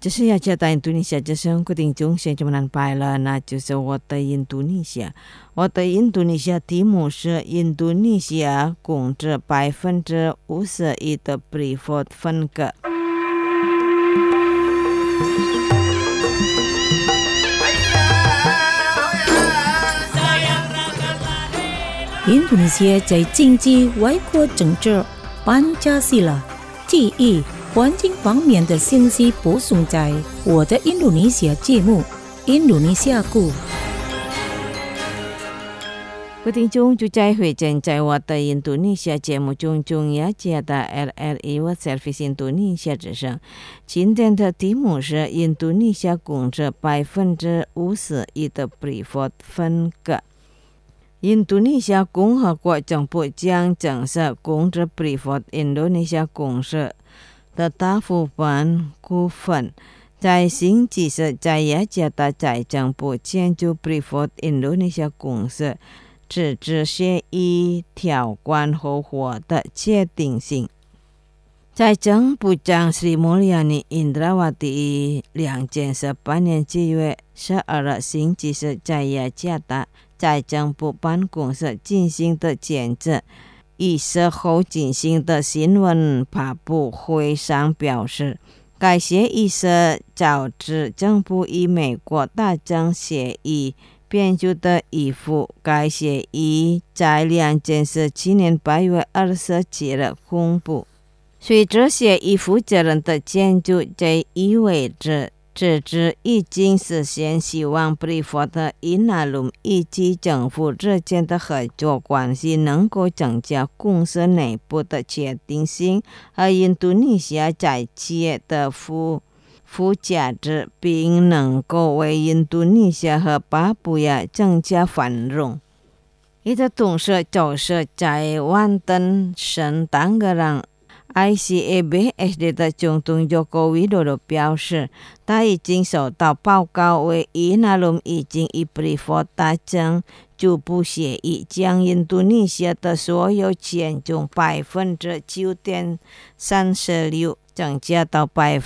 这是雅加达印度尼西亚之声固定中心这么难拜了，那就是我的印度尼西亚。我的印度尼西亚题目是印度尼西亚供着51%的 Freeport 分割。 印度尼西亚在经济、外国政治、班加西拉、地域、环境方面的信息播送在我的印度尼西亚节目《印度尼西亚故》。 各位听众，就在会见在我的印度尼西亚节目中，中雅加达 LRE World Service 印度尼西亚之声。今天的题目是印度尼西亚供着51%的 Freeport 分割。印度尼西亚共和国政府将正式供着 Freeport 印度尼西亚公司的大部分股份，在星期四在雅加达财政部签署 Freeport 印度尼西亚公司自治协议条款后获得确定性。财政部长 Sri Mulyani Indrawati 2018年7月12日星期四在雅加达财政部办公室进行的签字仪式后进行的新闻发布会上表示，该协议是照着政府与美国达成协议编就的一幅。该协议在2017年8月27日公布。随着协议负责人的签署，这意味着自治已经实现希望 Freeport 与纳鲁以及政府之间的合作关系能够增加公司内部的确定性和印度尼西亚在企业的附加值，并能够为印度尼西亚和巴布亚增加繁荣。一个同时就是在万登圣诞格朗ICABSD 的总统Joko Widodo 表示，他已经收到报告，为与纳鲁已经与 Freeport 达成初步协议，将印度尼西亚的所有权从 9.36% 增加到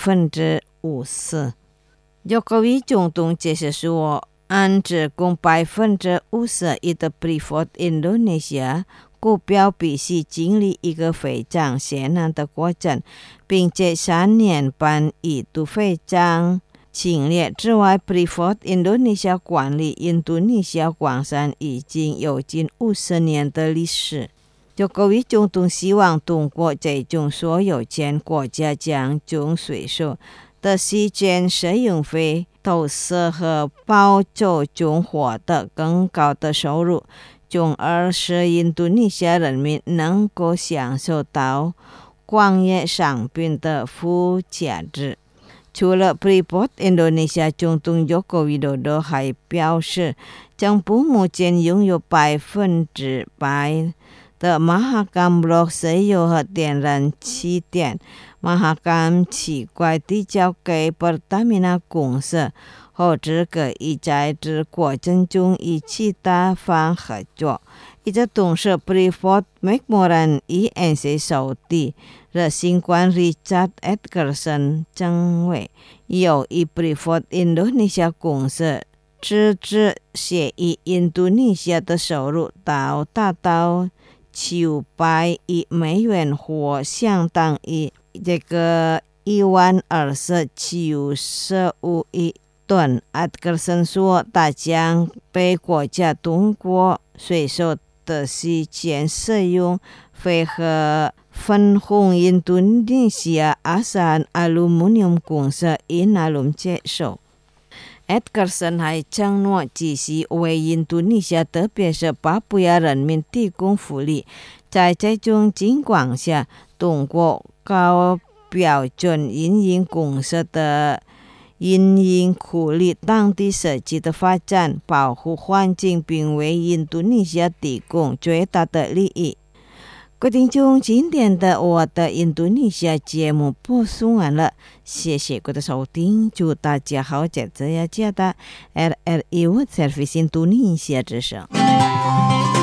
50%。Jokowi 总统解释说，按照供 51% 的 Freeport 印度尼西亚股票必须经历一个非常艰难的过程，并且3年半一度非常清烈。之外， Freeport 印度尼西亚管理印度尼西亚矿山已经有近50年的历史。各位总统希望通过这种所有权，国家将从税收的时间使用费、投资和报酬中获得更高的收入，从而使印度尼西亚人民能够享受到矿业商品的附加值。除了 Freeport 印度尼西亚总统 Joko Widodo 还表示，政府目前拥有100%的Mahakam Block 石油和天然气田。Mahakam 奇怪地交给 Pertamina 公司，后者可以在这过程中与其他方合作。一个同时 Freeport McMoran ENC 首席执行官 Richard Edgerson 认为，由于 Freeport 印度尼西亚公司自治协议，印度尼西亚的收入达到900亿美元，或相当于这个12095亿吨。Edgerson 说，他将被国家通过税收的时间使用费和分红印度尼西亚阿萨阿鲁米尼公司与纳鲁接受。Edgerson 还承诺继续为印度尼西亚特别是巴布亚人民提供福利。在这种情况下，通过高标准运营公司的运营鼓励当地社区的发展，保护环境，并为印度尼西亚提供最大的利益。各位听众，今天的我的印度尼西亚节目播送完了，谢谢各位的收听，祝大家好，这次雅加达 LRE World Service 印度尼西亚之声。